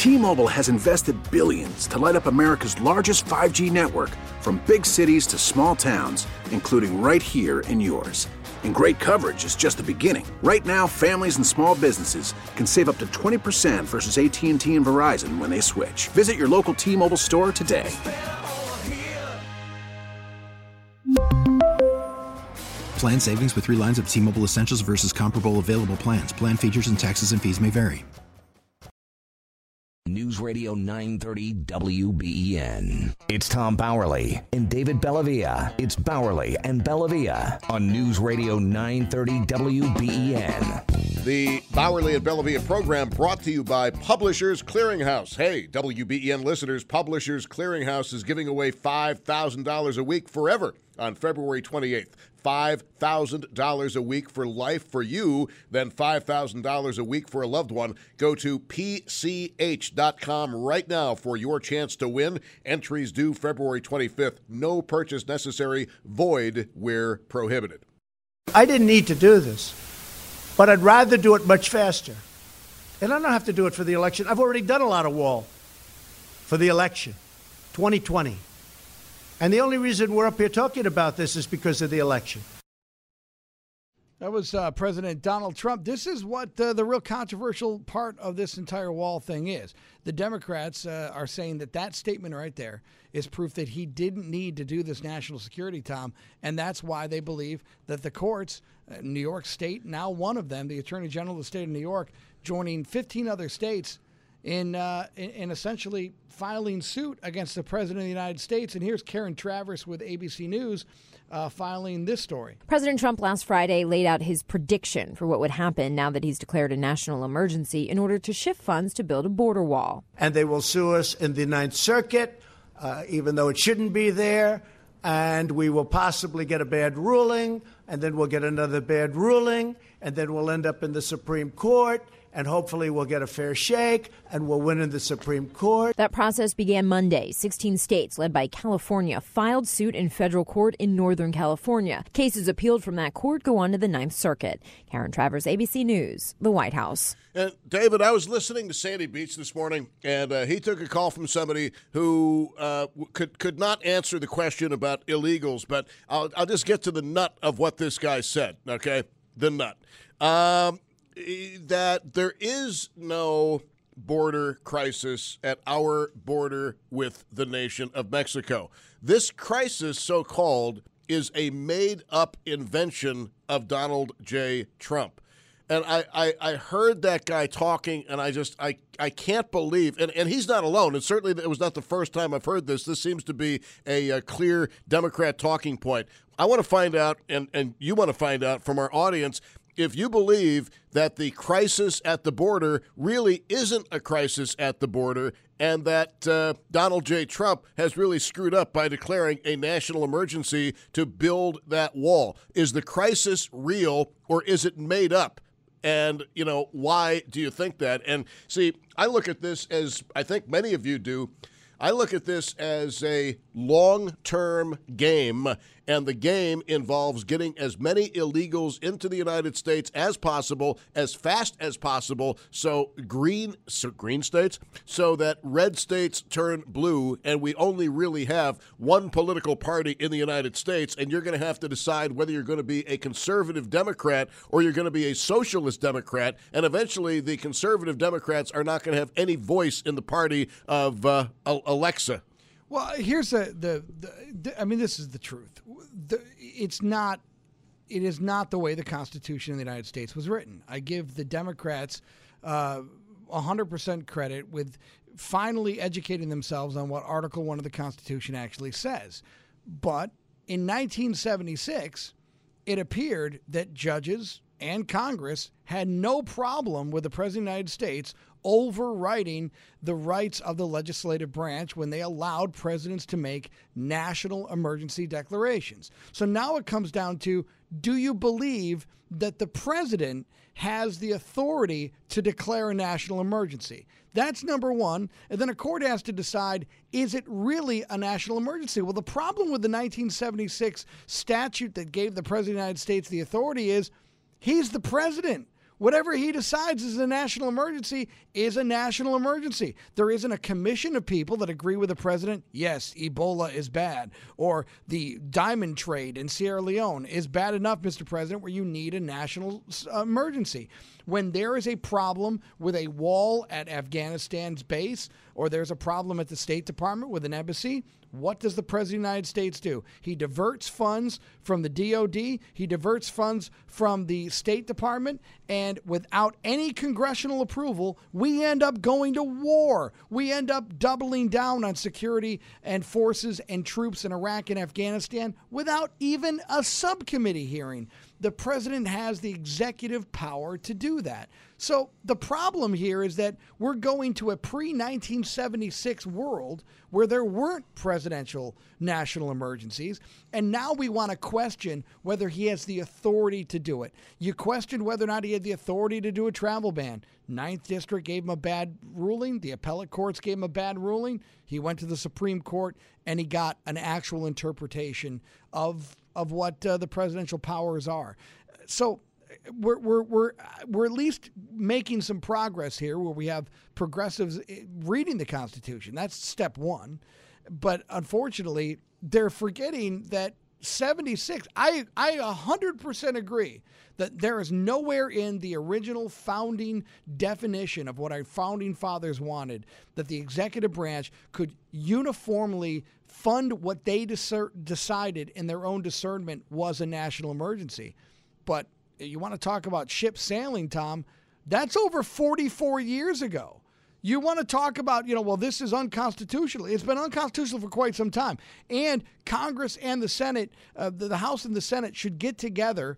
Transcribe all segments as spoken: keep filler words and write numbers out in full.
T-Mobile has invested billions to light up America's largest five G network, from big cities to small towns, including right here in yours. And great coverage is just the beginning. Right now, families and small businesses can save up to twenty percent versus A T and T and Verizon when they switch. Visit your local T-Mobile store today. Plan savings with three lines of T-Mobile Essentials versus comparable available plans. Plan features and taxes and fees may vary. News Radio nine thirty W B E N. It's Tom Bowerly and David Bellavia. It's Bowerly and Bellavia on News Radio nine thirty W B E N. The Bowerly and Bellavia program brought to you by Publishers Clearinghouse. Hey, W B E N listeners, Publishers Clearinghouse is giving away five thousand dollars a week forever on February twenty-eighth. five thousand dollars a week for life for you, then five thousand dollars a week for a loved one. Go to P C H dot com right now for your chance to win. Entries due February twenty-fifth. No purchase necessary. Void where prohibited. I didn't need to do this, but I'd rather do it much faster. And I don't have to do it for the election. I've already done a lot of wall for the election, twenty twenty. And the only reason we're up here talking about this is because of the election. That was uh, President Donald Trump. This is what uh, the real controversial part of this entire wall thing is. The Democrats uh, are saying that that statement right there is proof that he didn't need to do this national security, Tom, and that's why they believe that the courts, uh, New York State, now one of them, the Attorney General of the state of New York, joining fifteen other states in, uh, in, in essentially filing suit against the President of the United States. And here's Karen Travers with A B C News uh, filing this story. President Trump last Friday laid out his prediction for what would happen now that he's declared a national emergency in order to shift funds to build a border wall. And they will sue us in the Ninth Circuit, uh, even though it shouldn't be there. And we will possibly get a bad ruling, and then we'll get another bad ruling, and then we'll end up in the Supreme Court. And hopefully we'll get a fair shake and we'll win in the Supreme Court. That process began Monday. sixteen states, led by California, filed suit in federal court in Northern California. Cases appealed from that court go on to the Ninth Circuit. Karen Travers, A B C News, the White House. And David, I was listening to Sandy Beach this morning, and uh, he took a call from somebody who uh, could could not answer the question about illegals, but I'll, I'll just get to the nut of what this guy said, okay? The nut. Um... that there is no border crisis at our border with the nation of Mexico. This crisis, so-called, is a made-up invention of Donald J. Trump. And I, I, I heard that guy talking, and I just I, I can't believe, and, and he's not alone, and certainly it was not the first time I've heard this. This seems to be a, a clear Democrat talking point. I want to find out, and, and you want to find out from our audience, if you believe that the crisis at the border really isn't a crisis at the border and that uh, Donald J. Trump has really screwed up by declaring a national emergency to build that wall. Is the crisis real or is it made up? And, you know, why do you think that? And see, I look at this as I think many of you do. I look at this as a long-term game, and the game involves getting as many illegals into the United States as possible, as fast as possible, so green, so green states, so that red states turn blue, and we only really have one political party in the United States, and you're going to have to decide whether you're going to be a conservative Democrat or you're going to be a socialist Democrat, and eventually the conservative Democrats are not going to have any voice in the party of uh, Alexa. Well, here's the, the, the, the, I mean, this is the truth. The, it's not, it is not the way the Constitution of the United States was written. I give the Democrats uh, one hundred percent credit with finally educating themselves on what Article one of the Constitution actually says. But in nineteen seventy-six, it appeared that judges and Congress had no problem with the President of the United States overriding the rights of the legislative branch when they allowed presidents to make national emergency declarations. So now it comes down to, do you believe that the president has the authority to declare a national emergency? That's number one. And then a court has to decide, is it really a national emergency? Well, the problem with the nineteen seventy-six statute that gave the president of the United States the authority is he's the president. Whatever he decides is a national emergency is a national emergency. There isn't a commission of people that agree with the president. Yes, Ebola is bad. Or the diamond trade in Sierra Leone is bad enough, Mister President, where you need a national emergency. When there is a problem with a wall at Afghanistan's base, or there's a problem at the State Department with an embassy, what does the President of the United States do? He diverts funds from the D O D, he diverts funds from the State Department, and without any congressional approval, we end up going to war. We end up doubling down on security and forces and troops in Iraq and Afghanistan without even a subcommittee hearing. The president has the executive power to do that. So the problem here is that we're going to a pre nineteen seventy-six world where there weren't presidential national emergencies, and now we want to question whether he has the authority to do it. You questioned whether or not he had the authority to do a travel ban. Ninth District gave him a bad ruling. The appellate courts gave him a bad ruling. He went to the Supreme Court, and he got an actual interpretation of of what uh, the presidential powers are. So we're we're we're we're at least making some progress here, where we have progressives reading the Constitution. That's step one. But unfortunately, they're forgetting that seventy-six. I I one hundred percent agree that there is nowhere in the original founding definition of what our founding fathers wanted that the executive branch could uniformly fund what they discer- decided in their own discernment was a national emergency. But you want to talk about ship sailing, Tom, that's over forty-four years ago. You want to talk about, you know, well, this is unconstitutional. It's been unconstitutional for quite some time. And Congress and the Senate, uh, the, the House and the Senate should get together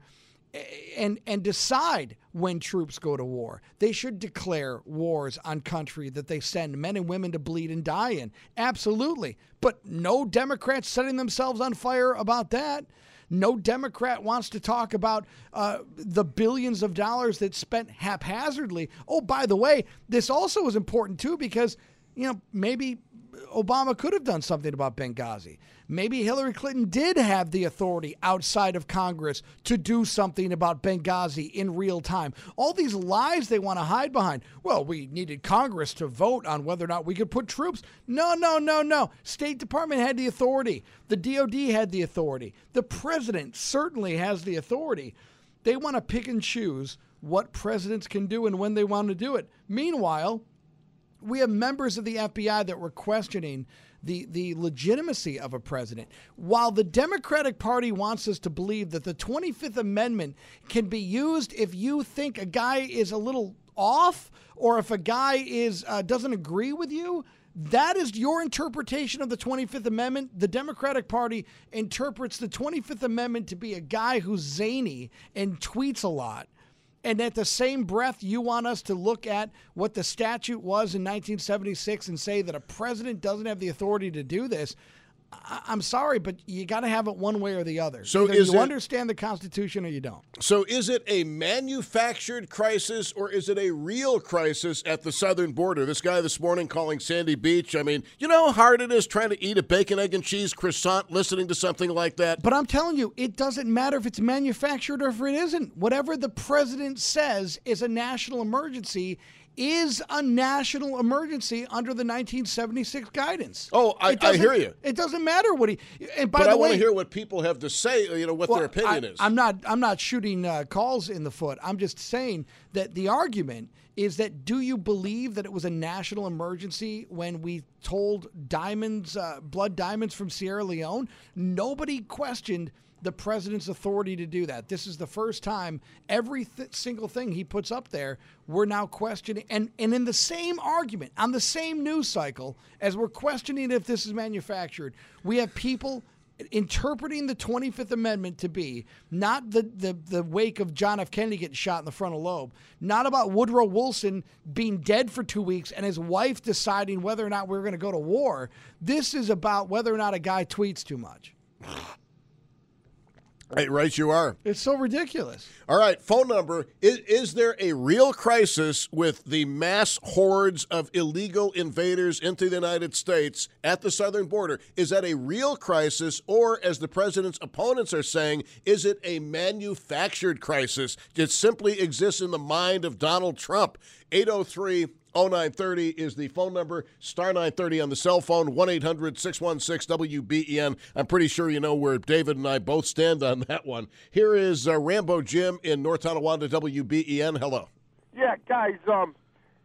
and and decide when troops go to war. They should declare wars on country that they send men and women to bleed and die in. Absolutely. But no Democrats setting themselves on fire about that. No Democrat wants to talk about uh, the billions of dollars that's spent haphazardly. Oh, by the way, this also is important, too, because, you know, maybe Obama could have done something about Benghazi. Maybe Hillary Clinton did have the authority outside of Congress to do something about Benghazi in real time. All these lies they want to hide behind. Well, we needed Congress to vote on whether or not we could put troops. No, no, no, no. State Department had the authority. The D O D had the authority. The president certainly has the authority. They want to pick and choose what presidents can do and when they want to do it. Meanwhile, we have members of the F B I that were questioning the, the legitimacy of a president. While the Democratic Party wants us to believe that the twenty-fifth Amendment can be used if you think a guy is a little off or if a guy is uh, doesn't agree with you, that is your interpretation of the twenty-fifth Amendment. The Democratic Party interprets the twenty-fifth Amendment to be a guy who's zany and tweets a lot. And at the same breath, you want us to look at what the statute was in nineteen seventy-six and say that a president doesn't have the authority to do this. I- I'm sorry, but you got to have it one way or the other. So Either is you it, understand the Constitution or you don't. So is it a manufactured crisis or is it a real crisis at the southern border? This guy this morning calling Sandy Beach. I mean, you know how hard it is trying to eat a bacon, egg, and cheese croissant listening to something like that? But I'm telling you, it doesn't matter if it's manufactured or if it isn't. Whatever the president says is a national emergency is a national emergency under the nineteen seventy-six guidance. Oh, I, I hear you. It doesn't matter what he. And by but the I way, want to hear what people have to say. You know what well, their opinion I, is. I'm not. I'm not shooting uh, calls in the foot. I'm just saying that the argument is that do you believe that it was a national emergency when we told diamonds, uh, blood diamonds from Sierra Leone? Nobody questioned the president's authority to do that. This is the first time every th- single thing he puts up there, we're now questioning. And, and in the same argument, on the same news cycle, as we're questioning if this is manufactured, we have people interpreting the twenty-fifth Amendment to be not the, the, the wake of John F. Kennedy getting shot in the frontal lobe, not about Woodrow Wilson being dead for two weeks and his wife deciding whether or not we're going to go to war. This is about whether or not a guy tweets too much. Hey, right you are. It's so ridiculous. All right, phone number. Is, is there a real crisis with the mass hordes of illegal invaders into the United States at the southern border? Is that a real crisis, or, as the president's opponents are saying, is it a manufactured crisis that simply exists in the mind of Donald Trump? eight oh three oh nine thirty is the phone number, star nine thirty on the cell phone, one eight hundred six one six W B E N. I'm pretty sure you know where David and I both stand on that one. Here is uh, Rambo Jim in North Tonawanda, W B E N. Hello. Yeah, guys, um,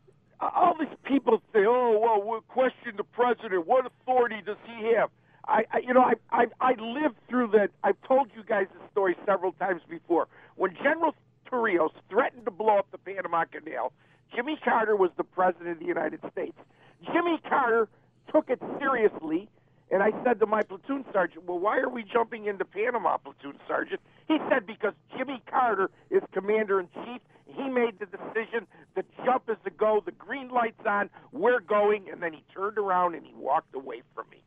all these people say, oh, well, we'll question the president. What authority does he have? I, I you know, I, I, I lived through that. I've told you guys this story several times before. When General Torrijos threatened to blow up the Panama Canal, Jimmy Carter was the president of the United States. Jimmy Carter took it seriously, and I said to my platoon sergeant, well, why are we jumping into Panama, platoon sergeant? He said, because Jimmy Carter is commander-in-chief. He made the decision. The jump is to go. The green light's on. We're going. And then he turned around and he walked away from me.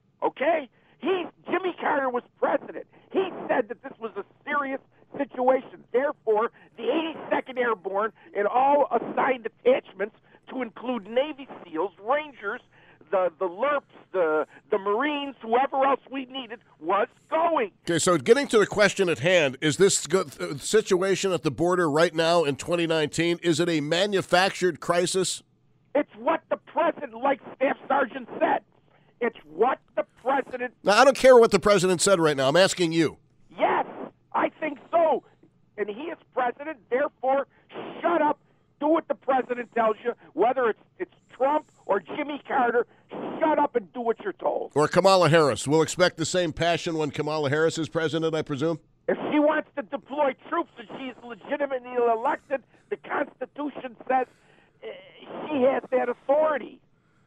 Okay? He, Jimmy Carter was president. He said that this was a serious situation. Therefore, the eighty-second Airborne and all assigned attachments, to include Navy SEALs, Rangers, the the L R Ps, the the Marines, whoever else we needed, was going. Okay, so getting to the question at hand, is this good situation at the border right now in twenty nineteen, is it a manufactured crisis? It's what the president, like Staff Sergeant said. It's what the president... Now, I don't care what the president said right now. I'm asking you. Yes, I think so. And he is president, therefore, shut up, do what the president tells you, whether it's it's Trump or Jimmy Carter, shut up and do what you're told. Or Kamala Harris. We'll expect the same passion when Kamala Harris is president, I presume? If she wants to deploy troops and she's legitimately elected, the Constitution says uh, she has that authority.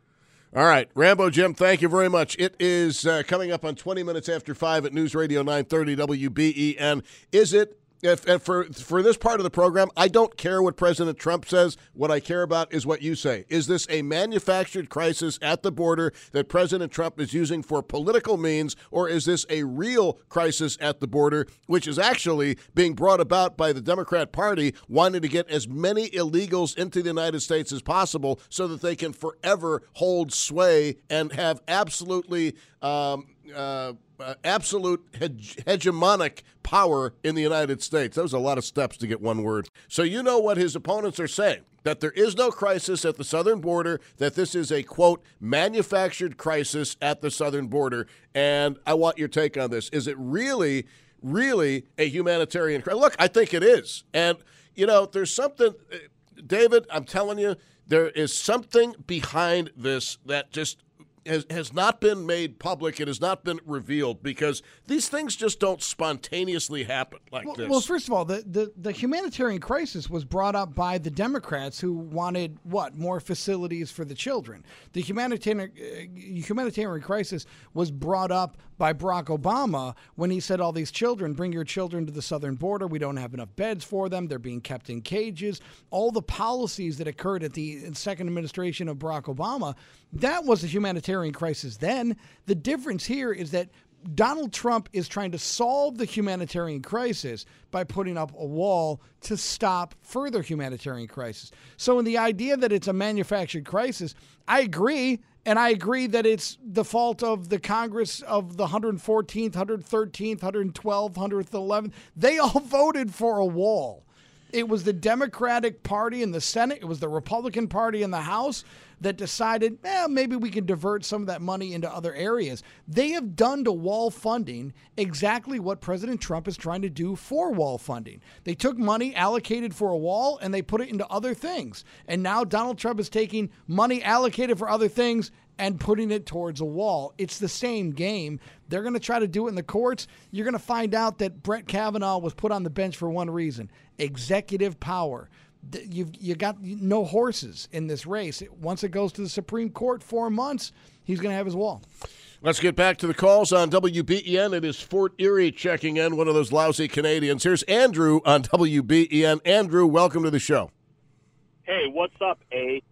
All right, Rambo Jim, thank you very much. It is uh, coming up on twenty minutes after five at News Radio nine thirty W B E N. Is it, if, if for for this part of the program, I don't care what President Trump says. What I care about is what you say. Is this a manufactured crisis at the border that President Trump is using for political means, or is this a real crisis at the border, which is actually being brought about by the Democrat Party wanting to get as many illegals into the United States as possible so that they can forever hold sway and have absolutely um, uh, uh, absolute hege- hegemonic power in the United States? That was a lot of steps to get one word. So you know what his opponents are saying, that there is no crisis at the southern border, that this is a, quote, manufactured crisis at the southern border. And I want your take on this. Is it really, really a humanitarian crisis? Look, I think it is. And, you know, there's something, David, I'm telling you, there is something behind this that just Has, has not been made public. It has not been revealed, because these things just don't spontaneously happen like well, this. Well, first of all, the, the, the humanitarian crisis was brought up by the Democrats, who wanted, what, more facilities for the children. The humanitarian, uh, humanitarian crisis was brought up by Barack Obama when he said, all these children, bring your children to the southern border. We don't have enough beds for them. They're being kept in cages. All the policies that occurred at the second administration of Barack Obama, that was a humanitarian crisis then. The difference here is that Donald Trump is trying to solve the humanitarian crisis by putting up a wall to stop further humanitarian crisis. So in the idea that it's a manufactured crisis, I agree. And I agree that it's the fault of the Congress of the one hundred fourteenth, one hundred thirteenth, one hundred twelfth, one hundred eleventh. They all voted for a wall. It was the Democratic Party in the Senate, it was the Republican Party in the House that decided, eh, maybe we can divert some of that money into other areas. They have done to wall funding exactly what President Trump is trying to do for wall funding. They took money allocated for a wall and they put it into other things. And now Donald Trump is taking money allocated for other things and putting it towards a wall. It's the same game. They're going to try to do it in the courts. You're going to find out that Brett Kavanaugh was put on the bench for one reason: executive power. You've you got no horses in this race. Once it goes to the Supreme Court, four months, he's going to have his wall. Let's get back to the calls on W B E N. It is Fort Erie checking in, one of those lousy Canadians. Here's Andrew on W B E N. Andrew, welcome to the show. Hey, what's up, A?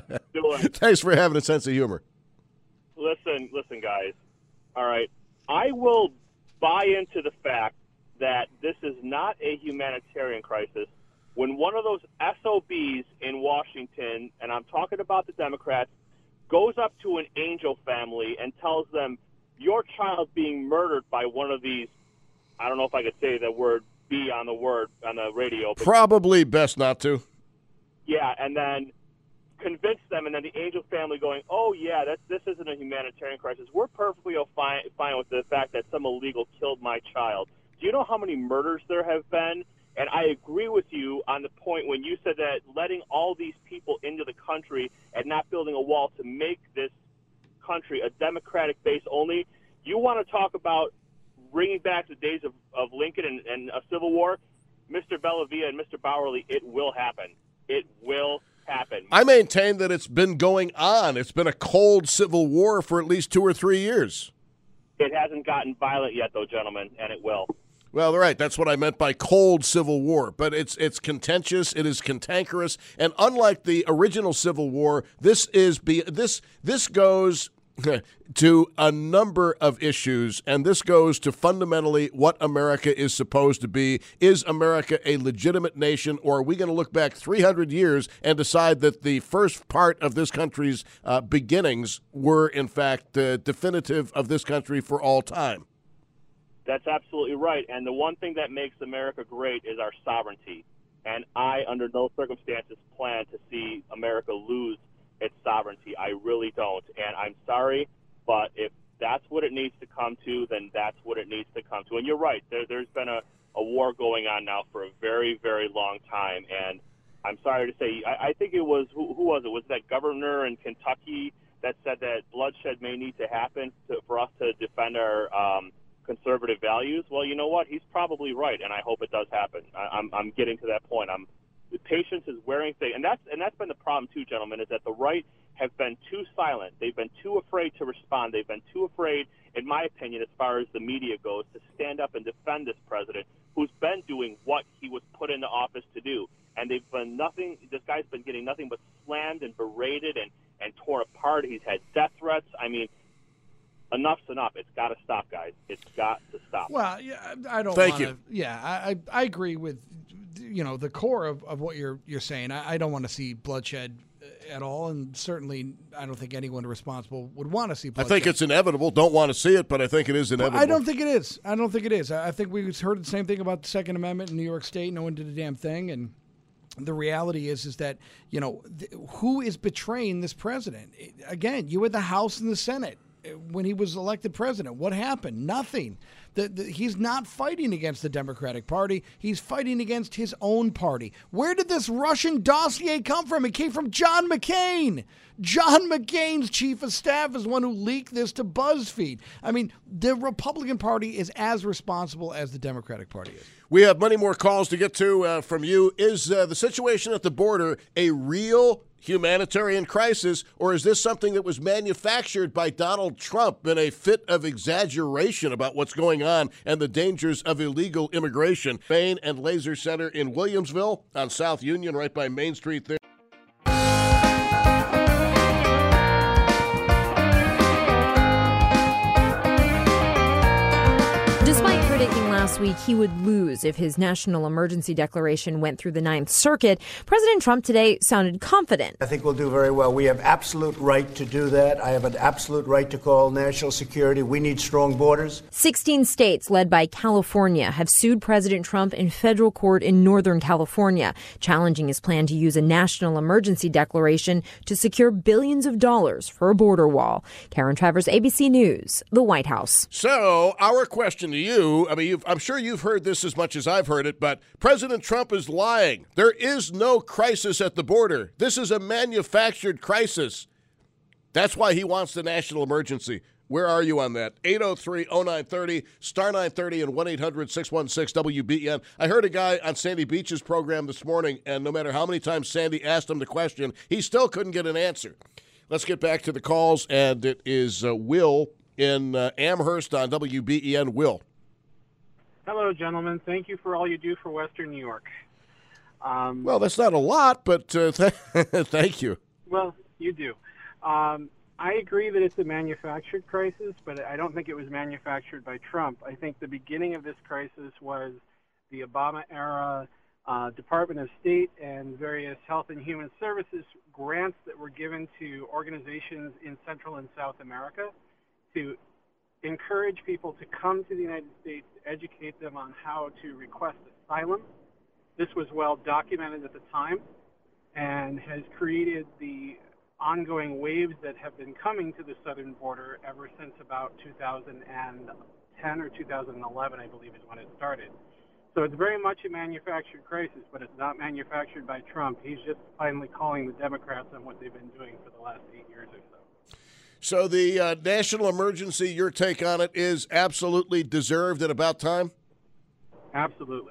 Thanks for having a sense of humor. Listen, listen, guys. All right. I will buy into the fact that this is not a humanitarian crisis when one of those S O Bs in Washington, and I'm talking about the Democrats, goes up to an Angel family and tells them, your child being murdered by one of these, I don't know if I could say the word B on the word on the radio. But probably best not to. Yeah, and then convince them, and then the Angel family going, oh, yeah, that's, this isn't a humanitarian crisis. We're perfectly fine, fine with the fact that some illegal killed my child. Do you know how many murders there have been? And I agree with you on the point when you said that letting all these people into the country and not building a wall to make this country a democratic base only. You want to talk about bringing back the days of, of Lincoln and, and a civil war? Mister Bellavia and Mister Bowerly, it will happen. It will happen. I maintain that it's been going on. It's been a cold civil war for at least two or three years. It hasn't gotten violent yet, though, gentlemen, and it will. Well, right. That's what I meant by cold civil war. But it's it's contentious. It is cantankerous. And unlike the original Civil War, this is be this this goes to a number of issues, and this goes to fundamentally what America is supposed to be. Is America a legitimate nation, or are we going to look back three hundred years and decide that the first part of this country's uh, beginnings were, in fact, uh, definitive of this country for all time? That's absolutely right. And the one thing that makes America great is our sovereignty. And I, under no circumstances, plan to see America lose its sovereignty. I really don't. And I'm sorry, but if that's what it needs to come to, then that's what it needs to come to. And you're right. There, there's been a, a war going on now for a very, very long time. And I'm sorry to say, I, I think it was, who, who was it? Was that governor in Kentucky that said that bloodshed may need to happen to, for us to defend our um, conservative values? Well, you know what? He's probably right, and I hope it does happen. I, I'm, I'm getting to that point. I'm Patience is wearing thin, and that's and that's been the problem too, gentlemen. Is that the right have been too silent. They've been too afraid to respond. They've been too afraid, in my opinion, as far as the media goes, to stand up and defend this president who's been doing what he was put into office to do. And they've been nothing. This guy's been getting nothing but slammed and berated and and torn apart. He's had death threats. I mean, enough's enough. It's got to stop, guys. It's got to stop. Well, yeah, I don't. Thank wanna, you. Yeah, I, I agree with, you know, the core of, of what you're you're saying. I, I don't want to see bloodshed at all, and certainly I don't think anyone responsible would want to see bloodshed. I think it's inevitable. Don't want to see it, but I think it is inevitable. Well, I don't think it is. I don't think it is. I think we heard the same thing about the Second Amendment in New York State. No one did a damn thing, and the reality is, is that, you know, th- who is betraying this president? Again, you had the House and the Senate when he was elected president. What happened? Nothing. The, the, he's not fighting against the Democratic Party. He's fighting against his own party. Where did this Russian dossier come from? It came from John McCain. John McCain's chief of staff is one who leaked this to BuzzFeed. I mean, the Republican Party is as responsible as the Democratic Party is. We have many more calls to get to uh, from you. Is uh, the situation at the border a real humanitarian crisis, or is this something that was manufactured by Donald Trump in a fit of exaggeration about what's going on and the dangers of illegal immigration? Bain and Laser Center in Williamsville on South Union, right by Main Street there. Despite predicting last week he would lose if his national emergency declaration went through the Ninth Circuit, President Trump today sounded confident. I think we'll do very well. We have absolute right to do that. I have an absolute right to call national security. We need strong borders. sixteen states, led by California, have sued President Trump in federal court in Northern California, challenging his plan to use a national emergency declaration to secure billions of dollars for a border wall. Karen Travers, A B C News, the White House. So, our question to you, I mean, you've, I'm sure you've heard this as much as I've heard it, but President Trump is lying. There is no crisis at the border. This is a manufactured crisis. That's why he wants the national emergency. Where are you on that? eight oh three oh nine thirty, star nine thirty, and one eight hundred six one six W B E N. I heard a guy on Sandy Beach's program this morning, and no matter how many times Sandy asked him the question, he still couldn't get an answer. Let's get back to the calls, and it is uh, Will in uh, Amherst on W B E N. Will. Hello, gentlemen. Thank you for all you do for Western New York. Um, well, that's not a lot, but uh, th- thank you. Well, you do. Um, I agree that it's a manufactured crisis, but I don't think it was manufactured by Trump. I think the beginning of this crisis was the Obama-era uh, Department of State and various Health and Human Services grants that were given to organizations in Central and South America to encourage people to come to the United States, to educate them on how to request asylum. This was well documented at the time and has created the ongoing waves that have been coming to the southern border ever since about two thousand ten or two thousand eleven, I believe, is when it started. So it's very much a manufactured crisis, but it's not manufactured by Trump. He's just finally calling the Democrats on what they've been doing for the last eight years or so. So the uh, national emergency, your take on it, is absolutely deserved and about time? Absolutely.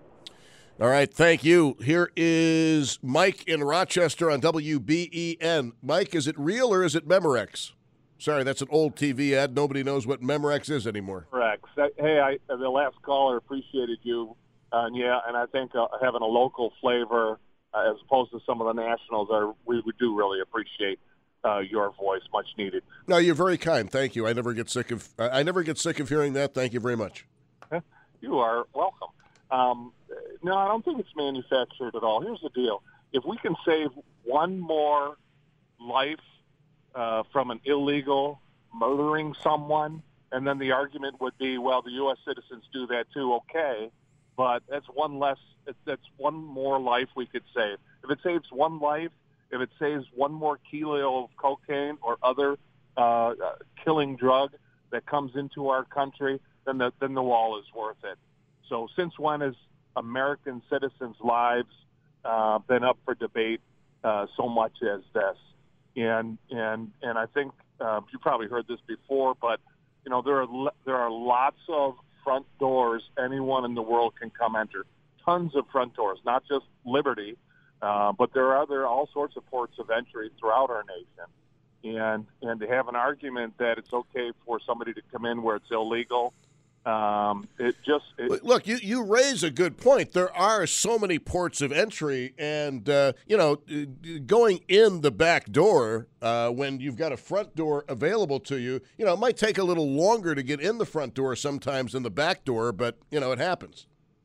All right, thank you. Here is Mike in Rochester on W B E N. Mike, is it real or is it Memorex? Sorry, that's an old T V ad. Nobody knows what Memorex is anymore. Memorex. Hey, I, the last caller appreciated you, uh, and yeah, and I think uh, having a local flavor uh, as opposed to some of the nationals, are we, we do really appreciate uh, your voice, much needed. No, you're very kind. Thank you. I never get sick of I never get sick of hearing that. Thank you very much. You are welcome. Um, no, I don't think it's manufactured at all. Here's the deal. If we can save one more life uh, from an illegal murdering someone, and then the argument would be, well, the U S citizens do that too, okay, but that's one less, that's one more life we could save. If it saves one life, if it saves one more kilo of cocaine or other uh, killing drug that comes into our country, then the, then the wall is worth it. So since when has American citizens' lives uh, been up for debate uh, so much as this? And and and I think uh, you probably heard this before, but you know there are there are lots of front doors anyone in the world can come enter. Tons of front doors, not just Liberty, uh, but there are other all sorts of ports of entry throughout our nation. And and to have an argument that it's okay for somebody to come in where it's illegal. Um, it just it, look. You you raise a good point. There are so many ports of entry, and uh, you know, going in the back door uh, when you've got a front door available to you, you know, it might take a little longer to get in the front door sometimes than the back door, but you know, it happens.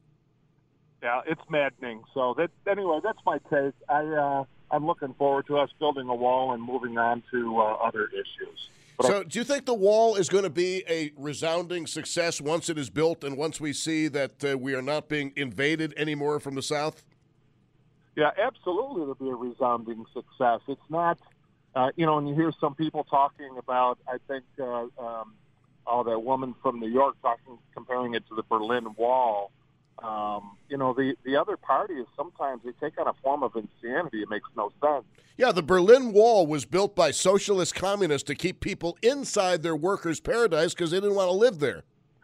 Yeah, it's maddening. So that anyway, that's my take. I uh, I'm looking forward to us building a wall and moving on to uh, other issues. But so I, do you think the wall is going to be a resounding success once it is built and once we see that uh, we are not being invaded anymore from the south? Yeah, absolutely. It'll be a resounding success. It's not, uh, you know, and you hear some people talking about, I think, uh, um, oh, that woman from New York talking, comparing it to the Berlin Wall. Um, you know, the, the other party is sometimes they take on a form of insanity. It makes no sense. Yeah, the Berlin Wall was built by socialist communists to keep people inside their workers' paradise because they didn't want to live there.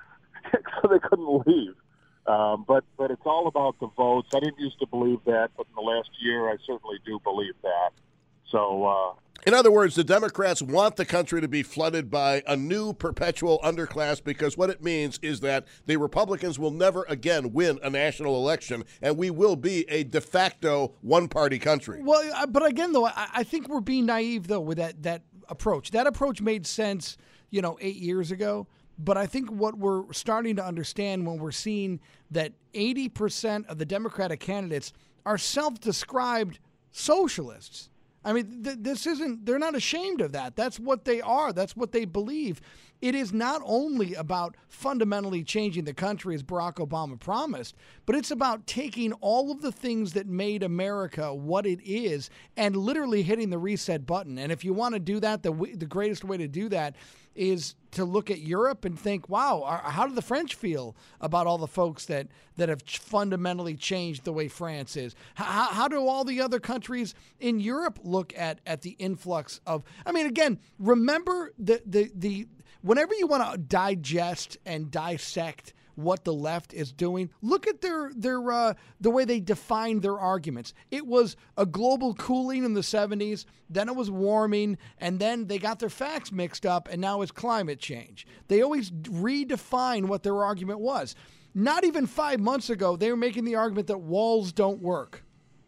So they couldn't leave. Um, but but it's all about the votes. I didn't used to believe that, but in the last year I certainly do believe that. So, uh, in other words, the Democrats want the country to be flooded by a new perpetual underclass because what it means is that the Republicans will never again win a national election, and we will be a de facto one-party country. Well, but again, though, I, I think we're being naive, though, with that, that approach. That approach made sense, you know, eight years ago. But I think what we're starting to understand when we're seeing that eighty percent of the Democratic candidates are self-described socialists. I mean, th- this isn't, they're not ashamed of that. That's what they are. That's what they believe. It is not only about fundamentally changing the country, as Barack Obama promised, but it's about taking all of the things that made America what it is and literally hitting the reset button. And if you want to do that, the, w- the greatest way to do that is to look at Europe and think, wow, how do the French feel about all the folks that, that have fundamentally changed the way France is? How, how do all the other countries in Europe look at, at the influx of, I mean, again, remember the, the, the whenever you want to digest and dissect what the left is doing, look at their their uh, the way they define their arguments. It was a global cooling in the seventies, then it was warming, and then they got their facts mixed up, and now it's climate change. They always redefine what their argument was. Not even five months ago, they were making the argument that walls don't work.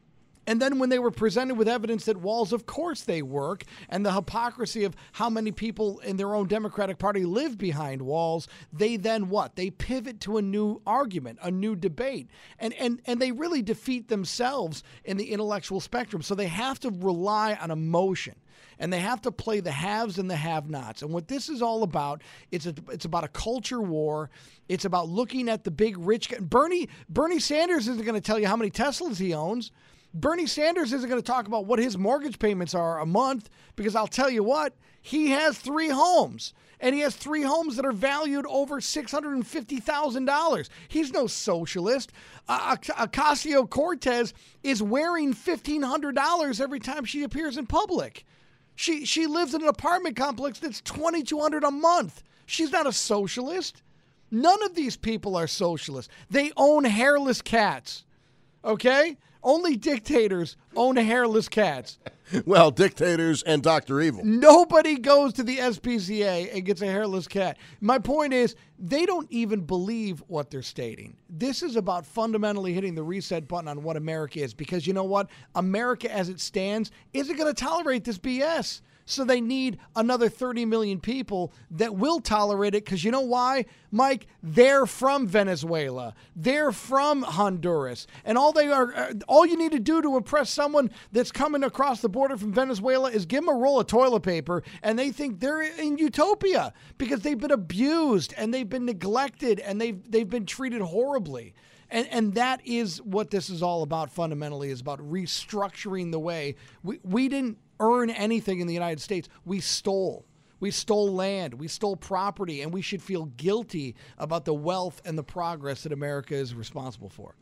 And then when they were presented with evidence that walls, of course they work, and the hypocrisy of how many people in their own Democratic Party live behind walls, they then what? They pivot to a new argument, a new debate. And, and, and they really defeat themselves in the intellectual spectrum. So they have to rely on emotion. And they have to play the haves and the have-nots. And what this is all about, it's a, it's about a culture war. It's about looking at the big rich guy. Bernie, Bernie Sanders isn't going to tell you how many Teslas he owns. Bernie Sanders isn't going to talk about what his mortgage payments are a month, because I'll tell you what, he has three homes. And he has three homes that are valued over six hundred fifty thousand dollars. He's no socialist. Uh, Ocasio-Cortez is wearing fifteen hundred dollars every time she appears in public. She she lives in an apartment complex that's twenty-two hundred dollars a month. She's not a socialist. None of these people are socialists. They own hairless cats. Okay? Only dictators own hairless cats. Well, dictators and Doctor Evil. Nobody goes to the S P C A and gets a hairless cat. My point is, they don't even believe what they're stating. This is about fundamentally hitting the reset button on what America is. Because you know what? America as it stands isn't going to tolerate this B S. So they need another thirty million people that will tolerate it, because you know why, Mike? They're from Venezuela. They're from Honduras. And all they are, all you need to do to impress someone that's coming across the border from Venezuela is give them a roll of toilet paper, and they think they're in utopia because they've been abused and they've been neglected and they've they've been treated horribly. And and that is what this is all about fundamentally, is about restructuring the way. We, we didn't earn anything in the United States. We stole. We stole land. We stole property. And we should feel guilty about the wealth and the progress that America is responsible for.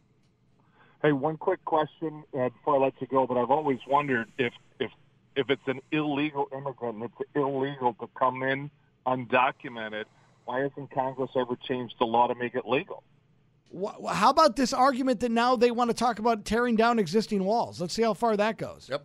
Hey, one quick question uh, before I let you go, but I've always wondered if, if, if it's an illegal immigrant and it's illegal to come in undocumented, why hasn't Congress ever changed the law to make it legal? How about this argument that now they want to talk about tearing down existing walls? Let's see how far that goes. Yep.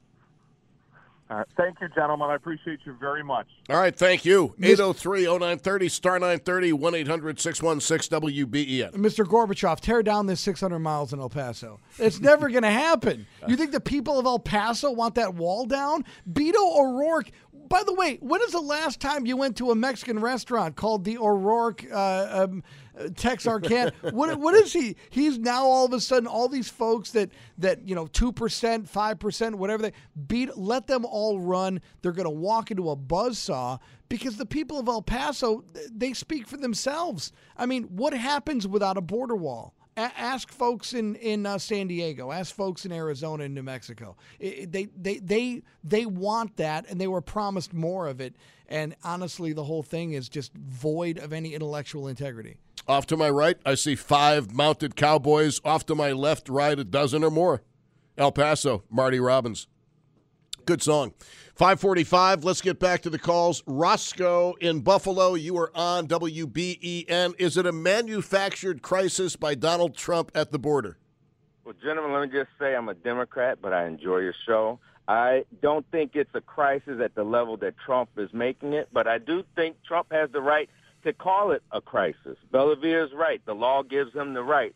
All right. Thank you, gentlemen. I appreciate you very much. All right. Thank you. eight oh three oh nine thirty, star nine thirty, one eight hundred six one six W B E N. Mister Gorbachev, tear down this six hundred miles in El Paso. It's never going to happen. You think the people of El Paso want that wall down? Beto O'Rourke. By the way, when is the last time you went to a Mexican restaurant called the O'Rourke uh, um, Texarkana? what what is he? He's now all of a sudden all these folks that that you know two percent, five percent, whatever they beat. Let them all run. They're going to walk into a buzzsaw because the people of El Paso, they speak for themselves. I mean, what happens without a border wall? A- ask folks in in uh, San Diego. Ask folks in Arizona and New Mexico. It, they they they they want that, and they were promised more of it. And honestly, the whole thing is just void of any intellectual integrity. Off to my right, I see five mounted cowboys. Off to my left, right, a dozen or more. El Paso, Marty Robbins. Good song. five forty-five, let's get back to the calls. Roscoe in Buffalo, you are on W B E N. Is it a manufactured crisis by Donald Trump at the border? Well, gentlemen, let me just say I'm a Democrat, but I enjoy your show. I don't think it's a crisis at the level that Trump is making it, but I do think Trump has the right to call it a crisis. Bellavia is right. The law gives him the right.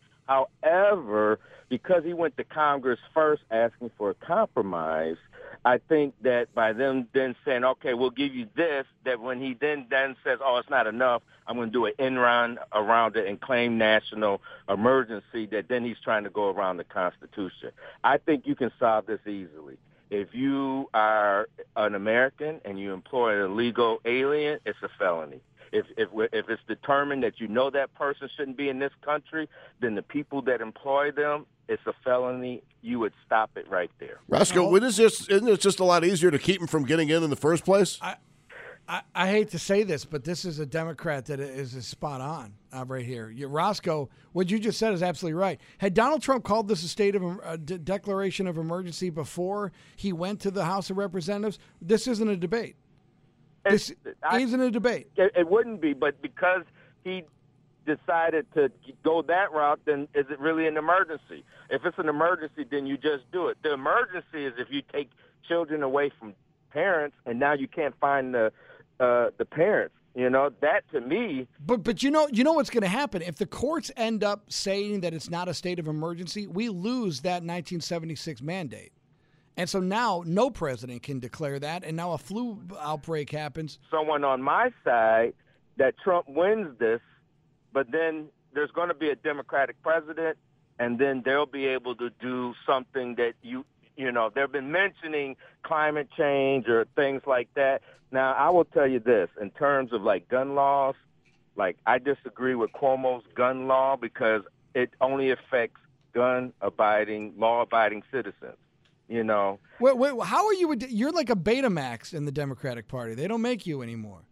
However, because he went to Congress first asking for a compromise, I think that by them then saying, okay, we'll give you this, that when he then, then says, oh, it's not enough, I'm going to do an end run around it and claim national emergency, that then he's trying to go around the Constitution. I think you can solve this easily. If you are an American and you employ an illegal alien, it's a felony. If if if it's determined that you know that person shouldn't be in this country, then the people that employ them, it's a felony. You would stop it right there. Roscoe, what is this? Isn't it just a lot easier to keep them from getting in in the first place? I, I, I hate to say this, but this is a Democrat that is, is spot on uh, right here. You, Roscoe, what you just said is absolutely right. Had Donald Trump called this a state of a de- declaration of emergency before he went to the House of Representatives, this isn't a debate. This I, isn't a debate. It, it wouldn't be, but because he decided to go that route, then is it really an emergency? If it's an emergency, then you just do it. The emergency is if you take children away from parents, and now you can't find the uh, the parents. You know, that to me. But but you know you know what's going to happen if the courts end up saying that it's not a state of emergency, we lose that nineteen seventy-six mandate. And so now no president can declare that, and now a flu outbreak happens. Someone on my side that Trump wins this, but then there's going to be a Democratic president, and then they'll be able to do something that you you know, they've been mentioning climate change or things like that. Now, I will tell you this, in terms of, like, gun laws, like, I disagree with Cuomo's gun law because it only affects gun-abiding, law-abiding citizens, you know. Wait, wait, how are you? You're like a Betamax in the Democratic Party. They don't make you anymore.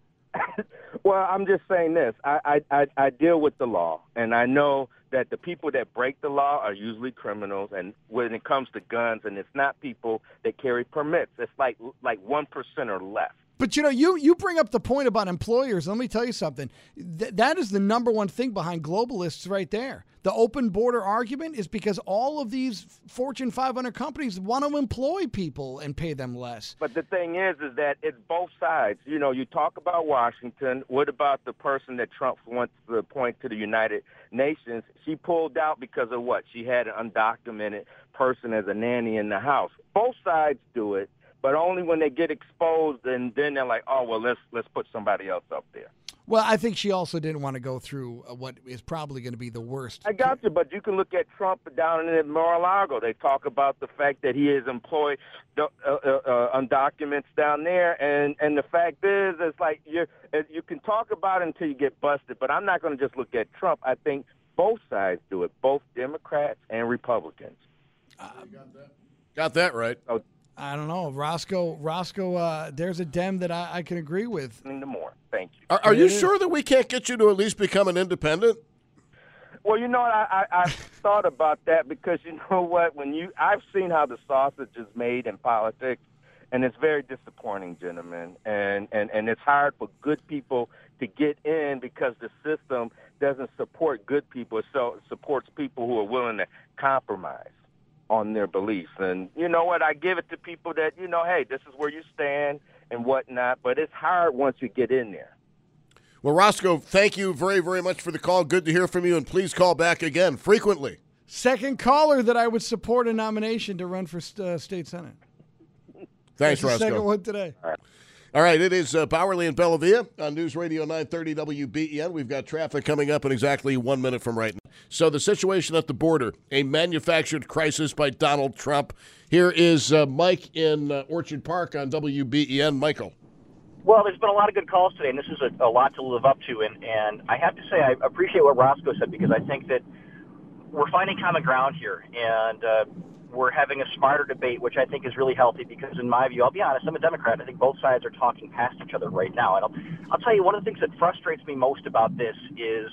Well, I'm just saying this. I, I, I, I deal with the law, and I know that the people that break the law are usually criminals, and when it comes to guns, and it's not people that carry permits. It's like like one percent or less. But, you know, you, you bring up the point about employers. Let me tell you something. Th- that is the number one thing behind globalists right there. The open border argument is because all of these Fortune five hundred companies want to employ people and pay them less. But the thing is, is that it's both sides. You know, you talk about Washington. What about the person that Trump wants to appoint to the United Nations? She pulled out because of what? She had an undocumented person as a nanny in the house. Both sides do it. But only when they get exposed, and then they're like, "Oh, well, let's let's put somebody else up there." Well, I think she also didn't want to go through what is probably going to be the worst. I got you, but you can look at Trump down in Mar-a-Lago. They talk about the fact that he has employed the, uh, uh, undocumented down there, and and the fact is, it's like you you can talk about it until you get busted. But I'm not going to just look at Trump. I think both sides do it, both Democrats and Republicans. Uh, got that? Got that right. Oh, I don't know. Roscoe, Roscoe, uh, there's a Dem that I, I can agree with. The more. Thank you. Are, are you sure that we can't get you to at least become an independent? Well, you know what? I, I, I've thought about that because, you know what? When you, I've seen how the sausage is made in politics, and it's very disappointing, gentlemen. And, and, and it's hard for good people to get in because the system doesn't support good people. So it supports people who are willing to compromise on their beliefs. And you know what? I give it to people that, you know, hey, this is where you stand and whatnot, but it's hard once you get in there. Well, Roscoe, thank you very, very much for the call. Good to hear from you, and please call back again frequently. Second caller that I would support a nomination to run for uh, state senate. Thanks, That's the Roscoe. Second one today. All right. All right, it is uh, Bowerly and Bellavia on News Radio nine thirty W B E N. We've got traffic coming up in exactly one minute from right now. So the situation at the border, a manufactured crisis by Donald Trump. Here is uh, Mike in uh, Orchard Park on W B E N. Michael. Well, there's been a lot of good calls today, and this is a, a lot to live up to. And, and I have to say I appreciate what Roscoe said because I think that we're finding common ground here. And uh, we're having a smarter debate, which I think is really healthy because, in my view, I'll be honest, I'm a Democrat. I think both sides are talking past each other right now. And I'll, I'll tell you, one of the things that frustrates me most about this is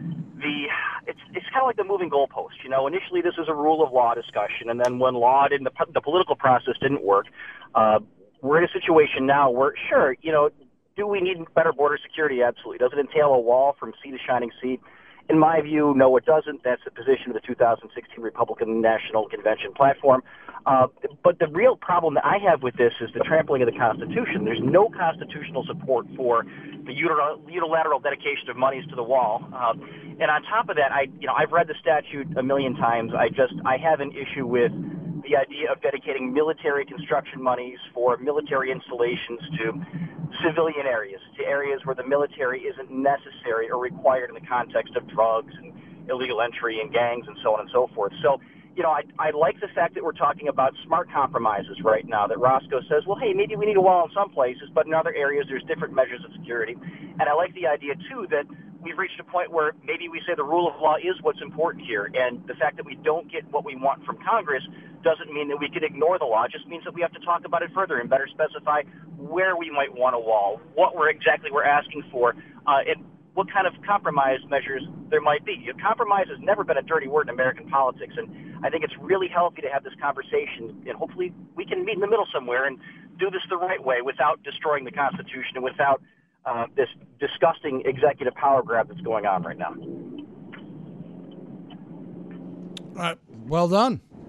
the it's it's kind of like the moving goalpost. You know, initially this was a rule of law discussion, and then when law didn't, the, the political process didn't work, uh, we're in a situation now where, sure, you know, do we need better border security? Absolutely. Does it entail a wall from sea to shining sea? In my view, no, it doesn't. That's the position of the two thousand sixteen Republican National Convention platform. Uh, but the real problem that I have with this is the trampling of the Constitution. There's no constitutional support for the unilateral dedication of monies to the wall. Uh, and on top of that, I, you know, I've read the statute a million times. I just, I have an issue with the idea of dedicating military construction monies for military installations to civilian areas, to areas where the military isn't necessary or required in the context of drugs and illegal entry and gangs and so on and so forth. So, you know, I, I like the fact that we're talking about smart compromises right now, that Roscoe says, well, hey, maybe we need a wall in some places, but in other areas there's different measures of security. And I like the idea, too, that we've reached a point where maybe we say the rule of law is what's important here, and the fact that we don't get what we want from Congress doesn't mean that we can ignore the law. It just means that we have to talk about it further and better specify where we might want a wall, what we're exactly we're asking for, uh, and what kind of compromise measures there might be. You know, compromise has never been a dirty word in American politics, and I think it's really healthy to have this conversation, and hopefully we can meet in the middle somewhere and do this the right way without destroying the Constitution and without uh, this disgusting executive power grab that's going on right now. All right. Well done.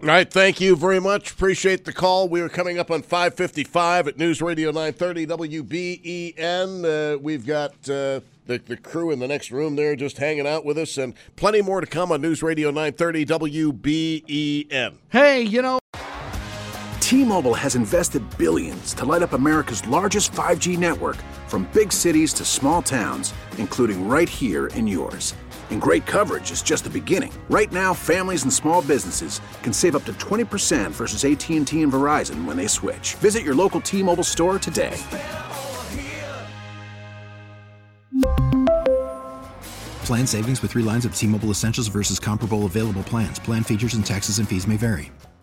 All right, thank you very much. Appreciate the call. We are coming up on five fifty-five at News Radio nine thirty W B E N. Uh, we've got uh, the, the crew in the next room there just hanging out with us, and plenty more to come on News Radio nine thirty W B E N. Hey, you know. T-Mobile has invested billions to light up America's largest five G network, from big cities to small towns, including right here in yours. And great coverage is just the beginning. Right now, families and small businesses can save up to twenty percent versus A T and T and Verizon when they switch. Visit your local T-Mobile store today. Plan savings with three lines of T-Mobile Essentials versus comparable available plans. Plan features and taxes and fees may vary.